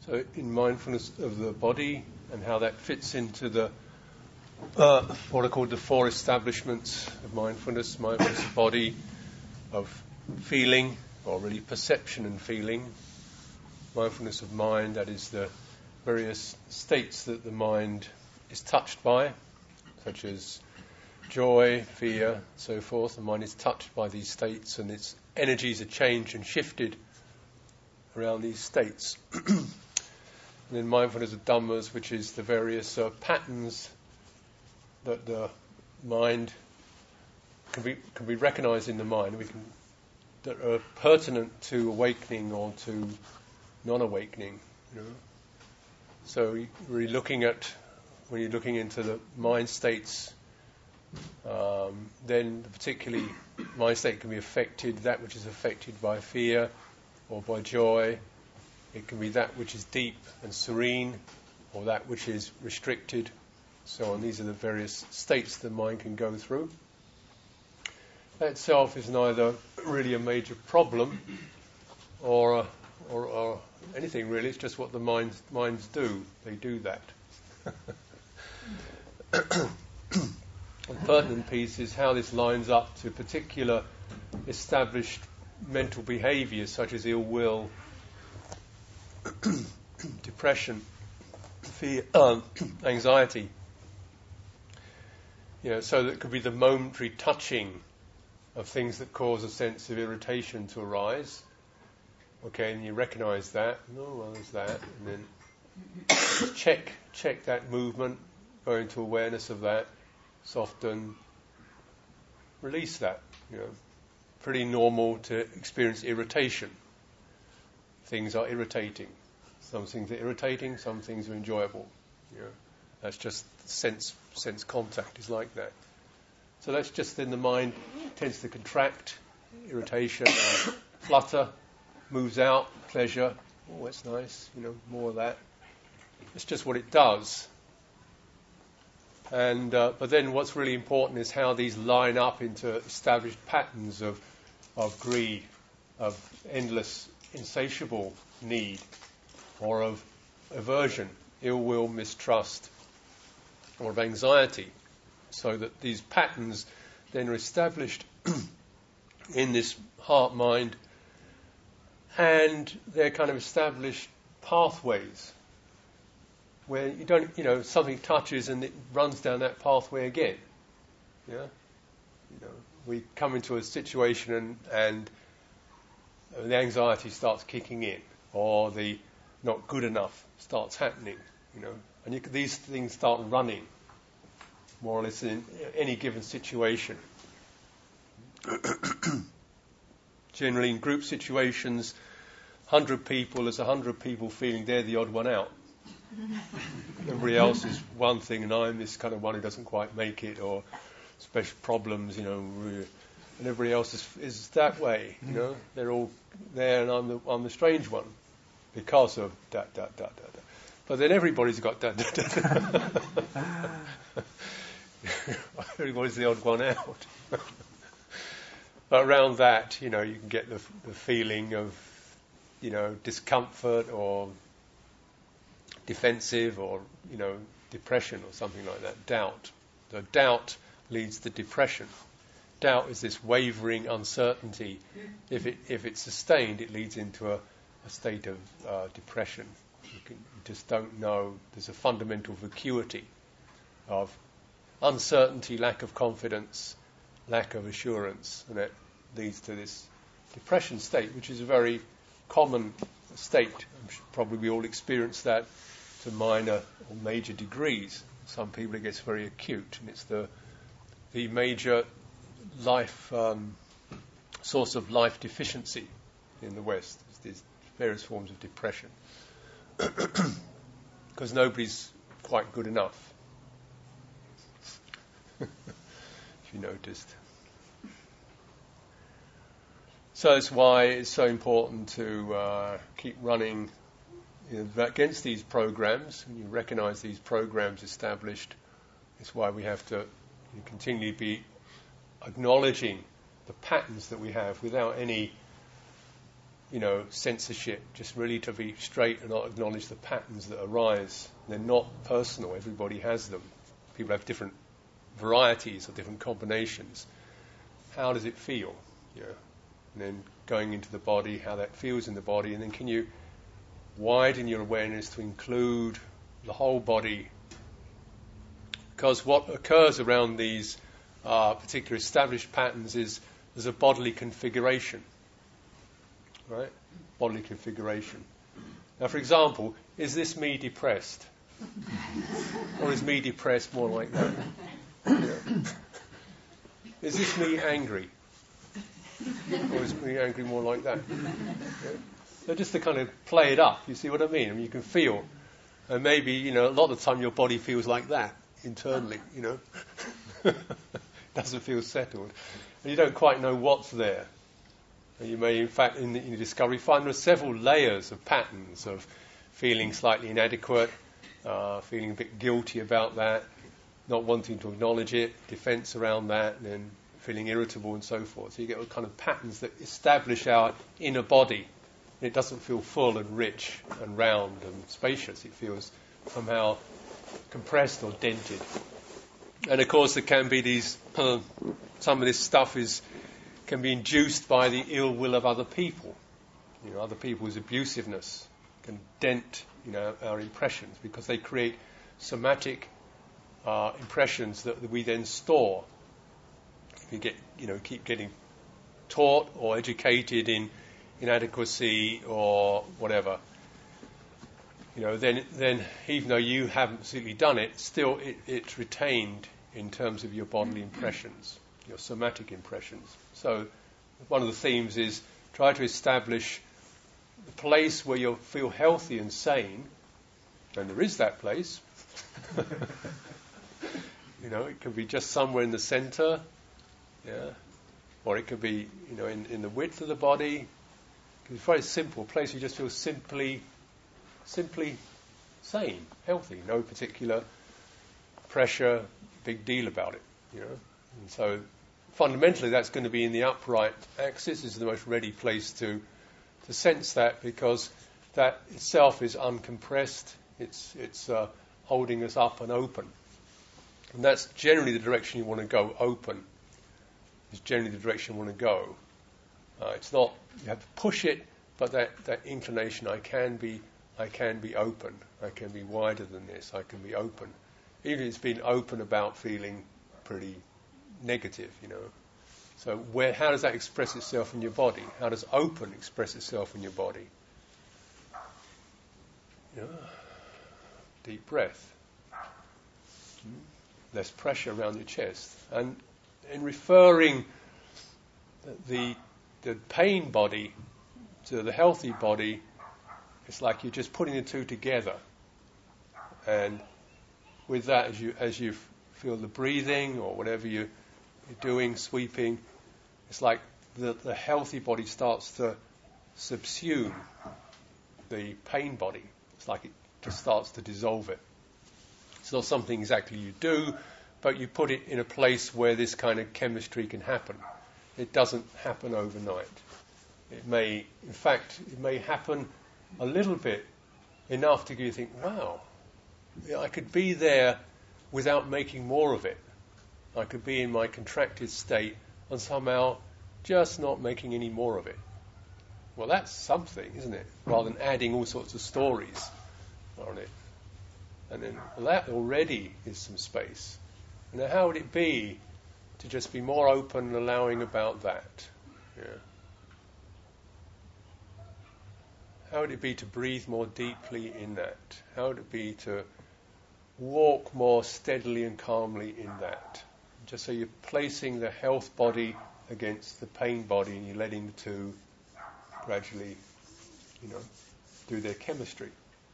So in mindfulness of the body and how that fits into the what are called the four establishments of mindfulness of body, of feeling, or really perception and feeling, mindfulness of mind, that is the various states that the mind is touched by, such as joy, fear, so forth. The mind is touched by these states and its energies are changed and shifted around these states. And then mindfulness of dhammas, which is the various patterns that the mind can be recognised in the mind, that are pertinent to awakening or to non-awakening. You know? So really when you're looking into the mind states, then particularly mind state can be affected, that which is affected by fear or by joy. It can be that which is deep and serene, or that which is restricted, so on. These are the various states the mind can go through. That itself is neither really a major problem or anything really. It's just what the minds do. They do that. The pertinent piece is how this lines up to particular established mental behaviours such as ill will, depression, fear, anxiety. So that could be the momentary touching of things that cause a sense of irritation to arise. Okay, and you recognise that. Oh, well, there's that, and then just check that movement, go into awareness of that, soften, release that. Pretty normal to experience irritation. Things are irritating. Some things are irritating, some things are enjoyable. That's just sense contact is like that. So that's just then the mind tends to contract, irritation, flutter, moves out, pleasure. Oh, that's nice. More of that. It's just what it does. And but then what's really important is how these line up into established patterns of greed, of endless, insatiable need, or of aversion, ill will, mistrust, or of anxiety, so that these patterns then are established in this heart mind, and they're kind of established pathways where you don't, something touches and it runs down that pathway again. We come into a situation and the anxiety starts kicking in, or the not good enough starts happening, and these things start running more or less in any given situation. Generally in group situations, 100 people, there's 100 people feeling they're the odd one out. Everybody else is one thing and I'm this kind of one who doesn't quite make it, or special problems, and everybody else is that way, They're all there and I'm the strange one because of that. But then everybody's got that. Everybody's the odd one out. But around that, you can get the feeling of, discomfort or defensive or, depression or something like that, doubt. So doubt leads to depression. Doubt is this wavering uncertainty. If it's sustained, it leads into a state of depression. You just don't know. There's a fundamental vacuity of uncertainty, lack of confidence, lack of assurance, and that leads to this depression state, which is a very common state. Probably we all experience that to minor or major degrees. Some people it gets very acute, and it's the major life source of life deficiency in the West. There's various forms of depression because nobody's quite good enough. If you noticed. So that's why it's so important to keep running against these programs, and you recognise these programs established. It's why we have to continually be acknowledging the patterns that we have without any censorship, just really to be straight and not acknowledge the patterns that arise. They're not personal. Everybody has them. People have different varieties or different combinations. How does it feel? And then going into the body, how that feels in the body, and then can you widen your awareness to include the whole body? Because what occurs around these particular established patterns is there's a bodily configuration, right? Bodily configuration. Now, for example, is this me depressed? Or is me depressed more like that? Is this me angry? Or is me angry more like that? So just to kind of play it up, you see what I mean? I mean, you can feel, and maybe, a lot of the time your body feels like that internally, doesn't feel settled. And you don't quite know what's there. And you may, in fact, in your discovery, find there are several layers of patterns of feeling slightly inadequate, feeling a bit guilty about that, not wanting to acknowledge it, defense around that, and then feeling irritable and so forth. So you get all kind of patterns that establish our inner body. It doesn't feel full and rich and round and spacious. It feels somehow compressed or dented. And of course there can be these, some of this stuff can be induced by the ill will of other people. Other people's abusiveness can dent, our impressions because they create somatic impressions that we then store. If you keep getting taught or educated in inadequacy or whatever, then even though you haven't absolutely done it, still it's retained in terms of your bodily impressions, your somatic impressions. So one of the themes is try to establish a place where you'll feel healthy and sane, and there is that place. It could be just somewhere in the centre, or it could be, in the width of the body. It could be very simple, a place you just feel simply sane, healthy, no particular pressure, big deal about it, And so fundamentally that's going to be in the upright axis. Is the most ready place to sense that, because that itself is uncompressed. It's holding us up and open. And that's generally the direction you want to go, open. Is generally the direction you want to go. It's not, you have to push it, but that inclination, I can be open. I can be wider than this. I can be open. Even if it's been open about feeling pretty negative, So how does that express itself in your body? How does open express itself in your body? Deep breath. Less pressure around your chest. And in referring the pain body to the healthy body, it's like you're just putting the two together. And with that, as you feel the breathing or whatever you're doing, sweeping, it's like the healthy body starts to subsume the pain body. It's like it just starts to dissolve it. It's not something exactly you do, but you put it in a place where this kind of chemistry can happen. It doesn't happen overnight. It may happen a little bit, enough to give you think, wow, I could be there without making more of it. I could be in my contracted state and somehow just not making any more of it. Well, that's something, isn't it? Rather than adding all sorts of stories on it. And then that already is some space. And now how would it be to just be more open and allowing about that? How would it be to breathe more deeply in that? How would it be to walk more steadily and calmly in that? Just so you're placing the health body against the pain body and you're letting the two gradually, do their chemistry.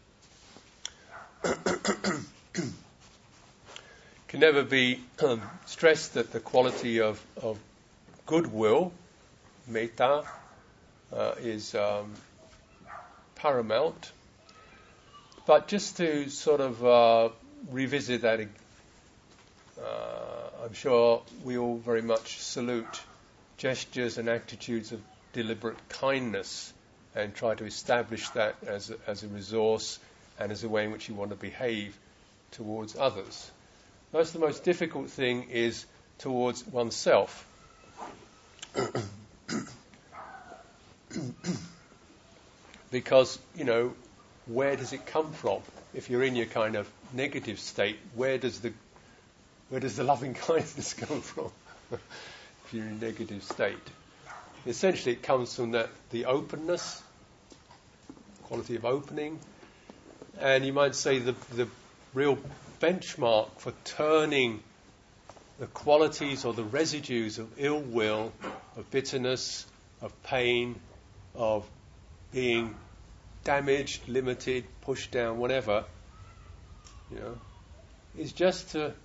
Can never be stressed that the quality of goodwill, metta, is paramount. But just to sort of revisit that, I'm sure we all very much salute gestures and attitudes of deliberate kindness and try to establish that as a resource and as a way in which you want to behave towards others. That's the most difficult thing, is towards oneself. Because, where does it come from? If you're in your kind of negative state, where does the loving kindness come from? If you're in a negative state. Essentially, it comes from the openness, quality of opening, and you might say the real benchmark for turning the qualities or the residues of ill will, of bitterness, of pain, of being damaged, limited, pushed down, whatever, is just to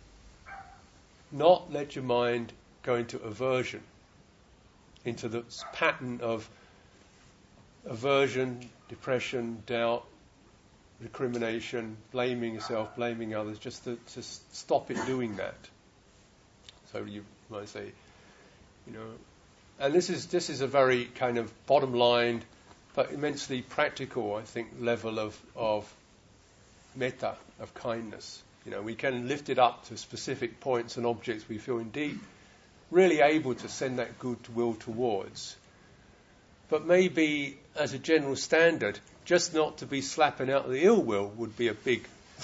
not let your mind go into aversion, into the pattern of aversion, depression, doubt, recrimination, blaming yourself, blaming others, just to stop it doing that. So you might say, and this is a very kind of bottom line, but immensely practical, I think, level of metta, of kindness. We can lift it up to specific points and objects we feel indeed really able to send that goodwill towards. But maybe, as a general standard, just not to be slapping out the ill will would be a big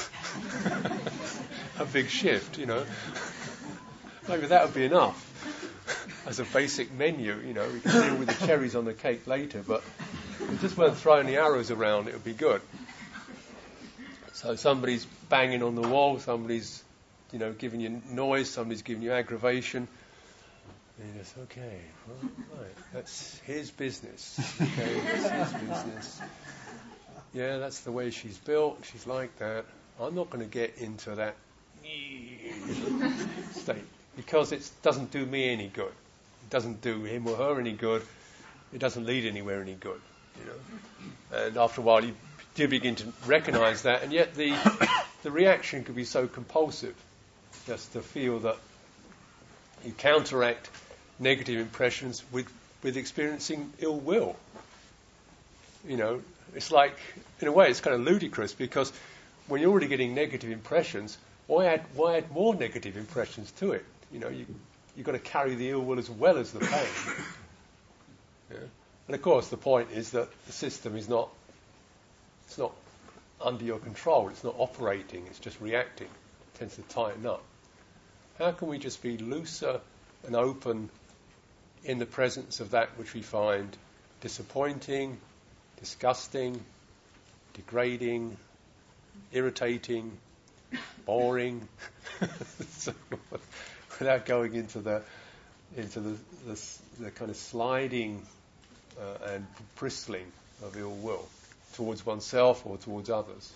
shift, Maybe that would be enough as a basic menu, we can deal with the cherries on the cake later, but if we just weren't throwing the arrows around, it would be good. So somebody's banging on the wall, somebody's, giving you noise, somebody's giving you aggravation. And you just, okay, well, right, that's his business. Okay, that's his business. Yeah, that's the way she's built, she's like that. I'm not going to get into that state, because it doesn't do me any good. It doesn't do him or her any good. It doesn't lead anywhere any good, And after a while, you do begin to recognise that, and yet the reaction could be so compulsive, just to feel that you counteract negative impressions with experiencing ill will. It's like, in a way, it's kind of ludicrous, because when you're already getting negative impressions, why add more negative impressions to it? You've got to carry the ill will as well as the pain. Yeah? And of course, the point is that the system it's not under your control. It's not operating. It's just reacting. It tends to tighten up. How can we just be looser and open in the presence of that which we find disappointing, disgusting, degrading, irritating, boring, so, without going into the kind of sliding and bristling of ill will towards oneself or towards others.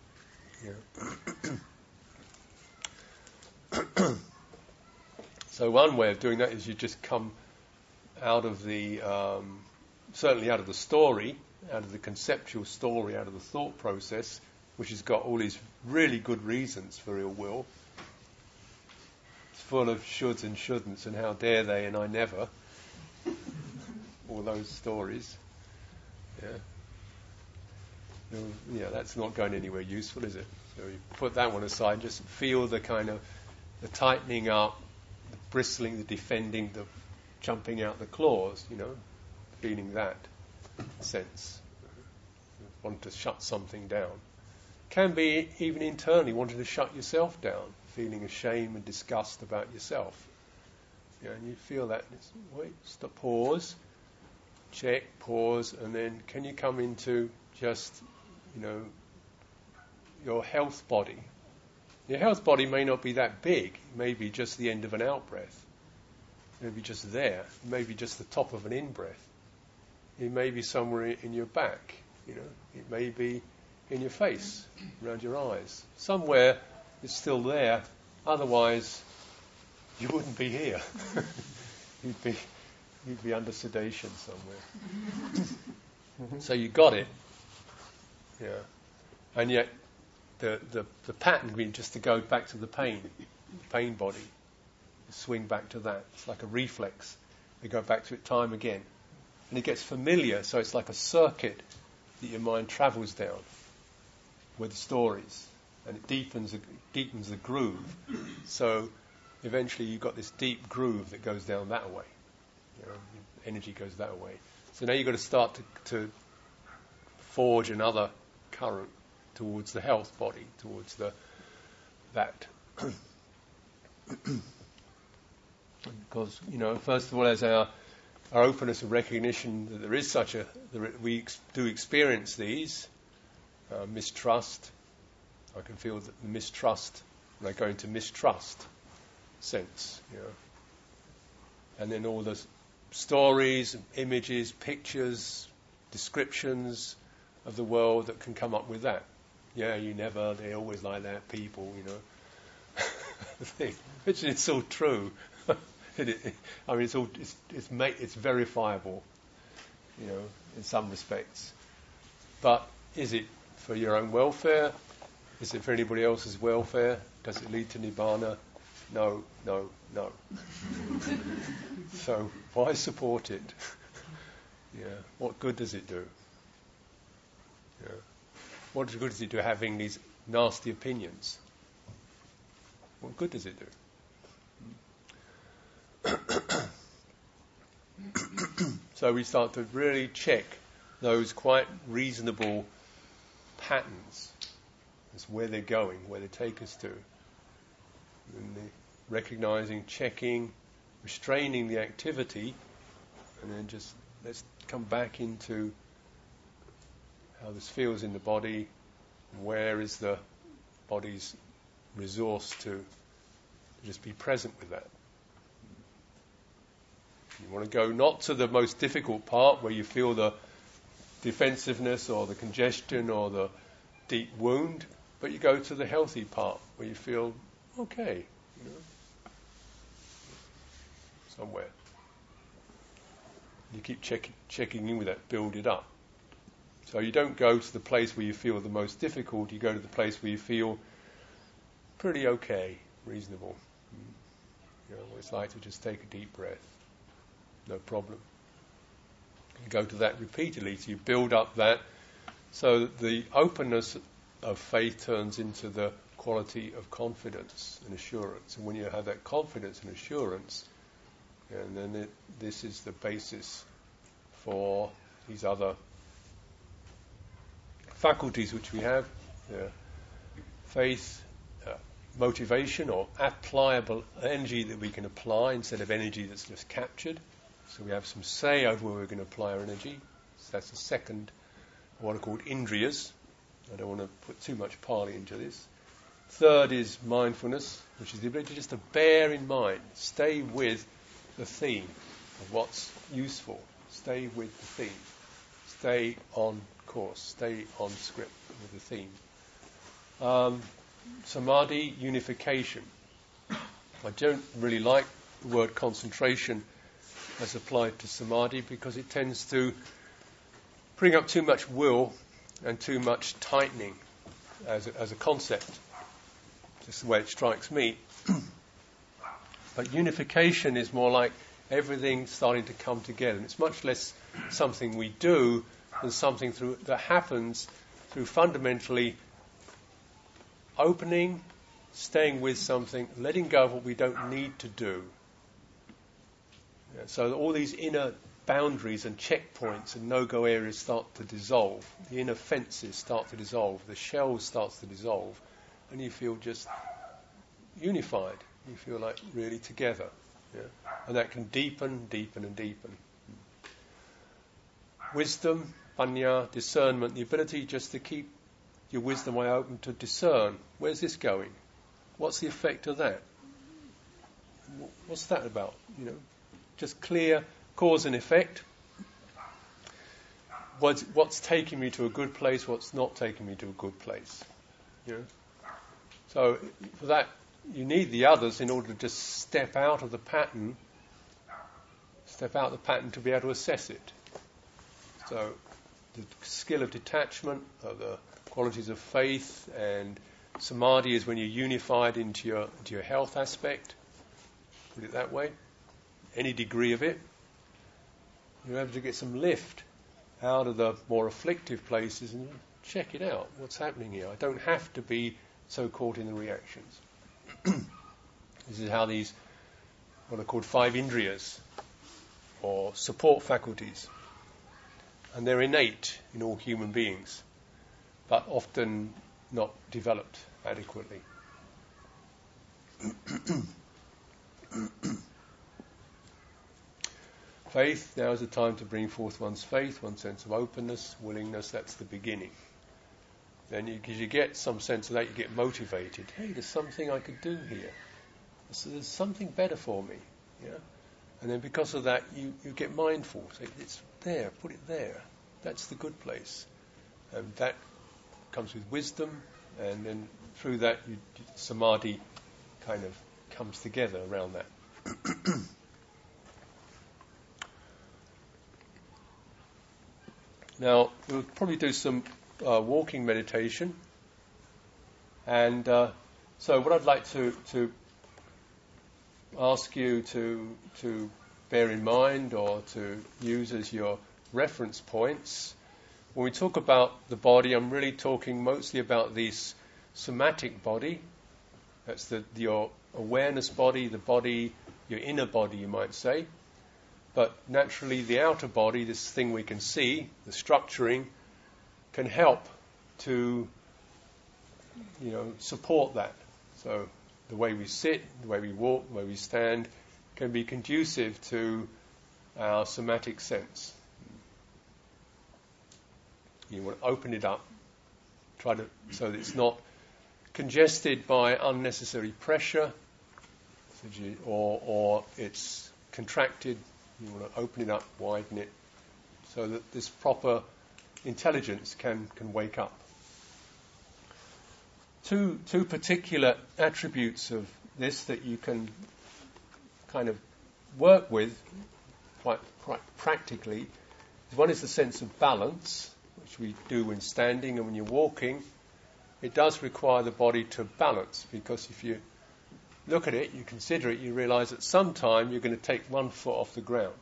So one way of doing that is you just come out of certainly out of the story, out of the conceptual story, out of the thought process, which has got all these really good reasons for ill will. It's full of shoulds and shouldn'ts and how dare they and I never. All those stories. That's not going anywhere useful, is it? So you put that one aside and just feel the kind of the tightening up, the bristling, the defending, the jumping out the claws, feeling that sense. Want to shut something down. Can be even internally wanting to shut yourself down, feeling shame and disgust about yourself. And you feel that, wait, stop, pause, check, pause, and then can you come into just, your health body. Your health body may not be that big. It may be just the end of an out-breath. It may be just there. It may be just the top of an in-breath. It may be somewhere in your back. It may be in your face, around your eyes. Somewhere it's still there. Otherwise, you wouldn't be here. You'd be under sedation somewhere. So you got it. Yeah. And yet the pattern being just to go back to the pain body, swing back to that. It's like a reflex. We go back to it time again. and it gets familiar, so it's like a circuit that your mind travels down with the stories, and it deepens the groove. So eventually you've got this deep groove that goes down that way. Energy goes that way. So now you've got to start to forge another current towards the health body, towards that. Because, first of all, as our openness and recognition that there is we do experience these, mistrust. I can feel the mistrust when I go into mistrust sense, and then all the stories, images, pictures, descriptions of the world that can come up with that. Yeah, they're always like that, people, which is all true. It's verifiable, in some respects. But is it for your own welfare? Is it for anybody else's welfare? Does it lead to nibbana? No. So why support it? What good does it do? What good does it do having these nasty opinions? What good does it do? So we start to really check those quite reasonable patterns as where they're going, where they take us to. And recognizing, checking, restraining the activity, and then just let's come back into how this feels in the body, where is the body's resource to just be present with that. You want to go not to the most difficult part where you feel the defensiveness or the congestion or the deep wound, but you go to the healthy part where you feel okay, somewhere. You keep checking in with that, build it up. So you don't go to the place where you feel the most difficult, you go to the place where you feel pretty okay, reasonable. What it's like to just take a deep breath. No problem. You go to that repeatedly, so you build up that, so that the openness of faith turns into the quality of confidence and assurance. And when you have that confidence and assurance, and then this is the basis for these other faculties which we have, faith, motivation, or applicable energy that we can apply instead of energy that's just captured. So we have some say over where we're going to apply our energy. So that's the second, what are called indriyas. I don't want to put too much Pali into this. Third is mindfulness, which is the ability just to bear in mind, stay with the theme of what's useful, stay with the theme, stay on course, stay on script with the theme. Samadhi, unification. I don't really like the word concentration as applied to samadhi because it tends to bring up too much will and too much tightening as a concept. Just the way it strikes me. But unification is more like everything starting to come together. And it's much less something we do than something that happens through fundamentally opening, staying with something, letting go of what we don't need to do. So all these inner boundaries and checkpoints and no-go areas start to dissolve. The inner fences start to dissolve. The shell starts to dissolve. And you feel just unified. You feel like really together. And that can deepen, deepen and deepen. Wisdom, panya, discernment, the ability just to keep your wisdom eye open to discern. Where's this going? What's the effect of that? What's that about? Just clear cause and effect. What's taking me to a good place? What's not taking me to a good place? So for that, you need the others in order to just step out of the pattern to be able to assess it. So the skill of detachment, the qualities of faith, and samadhi is when you're unified into your health aspect. Put it that way. Any degree of it. You're able to get some lift out of the more afflictive places and check it out. What's happening here? I don't have to be so caught in the reactions. This is how these, what are called five indriyas, or support faculties, and they're innate in all human beings, but often not developed adequately. Faith, now is the time to bring forth one's faith, one's sense of openness, willingness. That's the beginning. Then as you get some sense of that, you get motivated. Hey, there's something I could do here. There's something better for me. Yeah? And then because of that, you get mindful. Say, it's there, put it there. That's the good place. And that comes with wisdom, and then through that, samadhi kind of comes together around that. Now, we'll probably do some walking meditation. And so what I'd like to ask you to bear in mind or to use as your reference points, when we talk about the body, I'm really talking mostly about this somatic body. That's your awareness body, the body, your inner body, you might say. But naturally, the outer body, this thing we can see, the structuring, can help to, support that. So the way we sit, the way we walk, the way we stand, can be conducive to our somatic sense. You want to open it up, so that it's not congested by unnecessary pressure, or it's contracted. You want to open it up, widen it, so that this proper intelligence can wake up. Two particular attributes of this that you can kind of work with quite practically. One is the sense of balance, which we do when standing and when you're walking. It does require the body to balance, because if you look at it, you consider it, you realise at some time you're going to take one foot off the ground.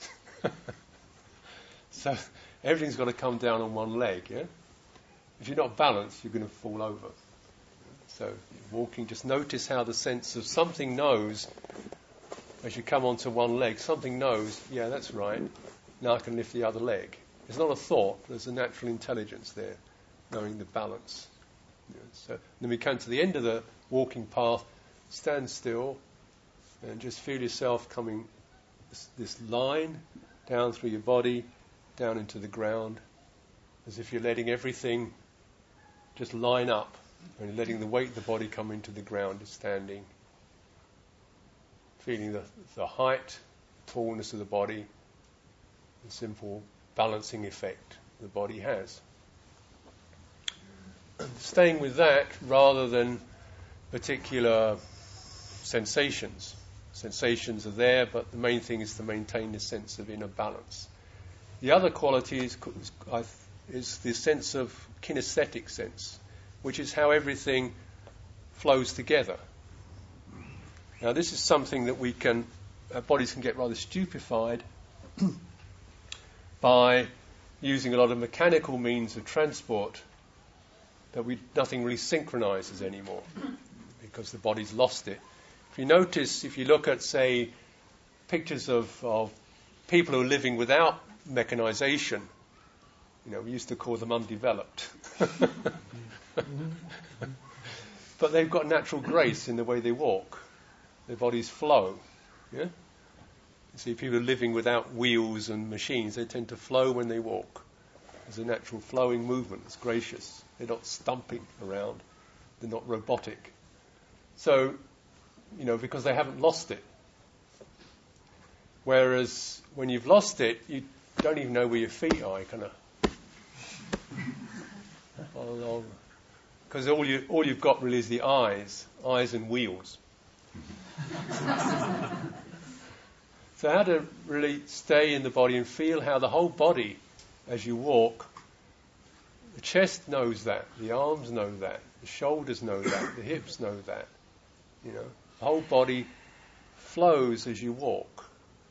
So everything's got to come down on one leg, yeah? If you're not balanced, you're going to fall over. So walking, just notice how the sense of something knows, as you come onto one leg, something knows, yeah, that's right, now I can lift the other leg. It's not a thought, there's a natural intelligence there, knowing the balance. Yeah, so then we come to the end of the walking path, stand still and just feel yourself coming this line down through your body, down into the ground, as if you're letting everything just line up and letting the weight of the body come into the ground as standing. Feeling the height, tallness of the body, the simple balancing effect the body has. Staying with that rather than particular sensations. Sensations are there, but the main thing is to maintain this sense of inner balance. The other quality is the sense of kinesthetic sense, which is how everything flows together. Now, this is something that our bodies can get rather stupefied by using a lot of mechanical means of transport, that nothing really synchronizes anymore because the body's lost it. If you notice, if you look at, say, pictures of people who are living without mechanization, we used to call them undeveloped. But they've got natural grace in the way they walk. Their bodies flow. Yeah? You see, people living without wheels and machines, they tend to flow when they walk. There's a natural flowing movement. It's gracious. They're not stumping around. They're not robotic. So, because they haven't lost it. Whereas when you've lost it, you don't even know where your feet are. You kind of because all you've got really is the eyes and wheels. So how to really stay in the body and feel how the whole body, as you walk, the chest knows that, the arms know that, the shoulders know that, the hips know that. The whole body flows as you walk.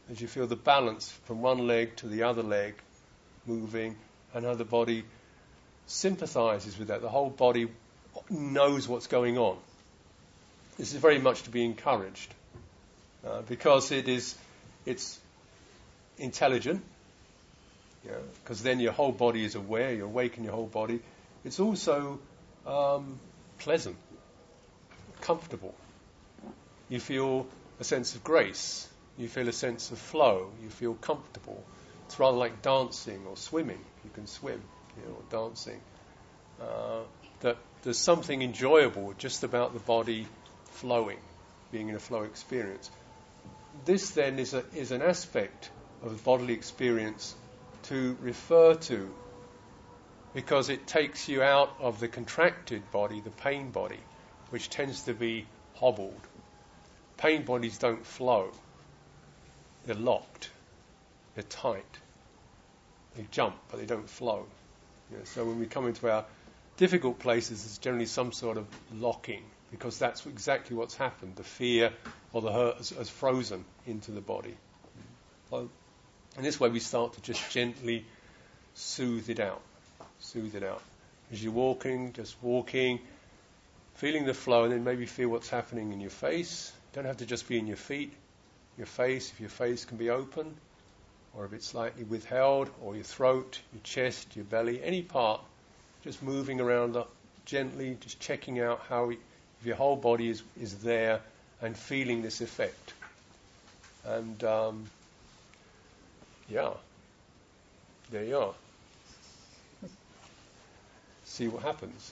as you feel the balance from one leg to the other leg moving, and how the body sympathizes with that. The whole body knows what's going on. This is very much to be encouraged because it's intelligent, because then your whole body is aware, you're awake in your whole body. It's also pleasant, comfortable. You feel a sense of grace. You feel a sense of flow. You feel comfortable. It's rather like dancing or swimming. You can swim, or dancing. That there's something enjoyable just about the body flowing, being in a flow experience. This then is an aspect of the bodily experience to refer to, because it takes you out of the contracted body, the pain body, which tends to be hobbled. Pain bodies don't flow. They're locked. They're tight. They jump, but they don't flow. So when we come into our difficult places, there's generally some sort of locking, because that's exactly what's happened. The fear or the hurt has frozen into the body. Well, in this way, we start to just gently soothe it out. Soothe it out. As you're walking, just walking, feeling the flow, and then maybe feel what's happening in your face. Don't have to just be in your feet. Your face, if your face can be open, or if it's slightly withheld, or your throat, your chest, your belly, any part, just moving around gently, just checking out how if your whole body is there and feeling this effect. And there you are. See what happens.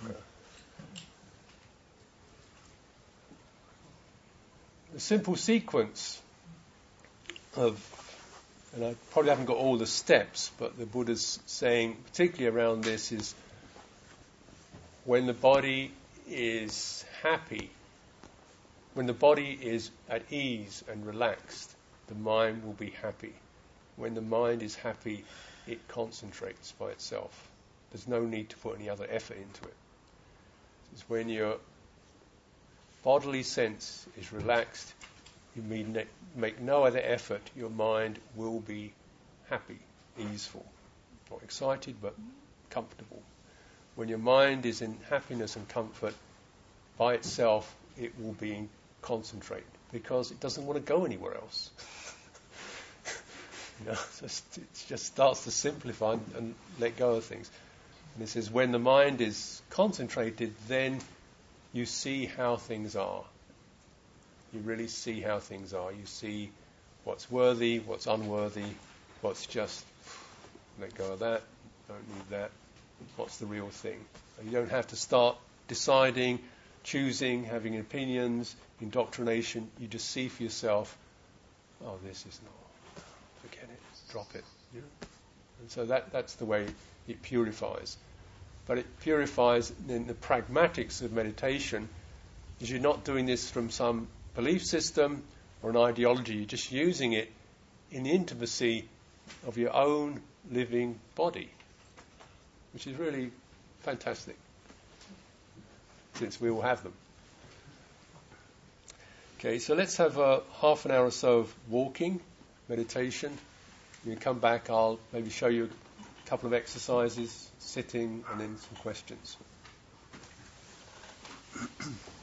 The simple sequence of, and I probably haven't got all the steps, but the Buddha's saying, particularly around this, is when the body is happy, when the body is at ease and relaxed, the mind will be happy. When the mind is happy, it concentrates by itself. There's no need to put any other effort into it. It's when your bodily sense is relaxed, you make no other effort, your mind will be happy, easeful. Not excited, but comfortable. When your mind is in happiness and comfort, by itself, it will be in concentrate, because it doesn't want to go anywhere else. It just starts to simplify and let go of things. And it says, when the mind is concentrated, then you see how things are. You really see how things are. You see what's worthy, what's unworthy, what's just, let go of that, don't need that, what's the real thing. And you don't have to start deciding, choosing, having opinions, indoctrination. You just see for yourself, oh, this is not, forget it, drop it. And so that's the way it purifies. But it purifies in the pragmatics of meditation, is you're not doing this from some belief system or an ideology. You're just using it in the intimacy of your own living body, which is really fantastic, since we all have them. Okay, so let's have a half an hour or so of walking, meditation. When you come back, I'll maybe show you a couple of exercises, sitting, and then some questions.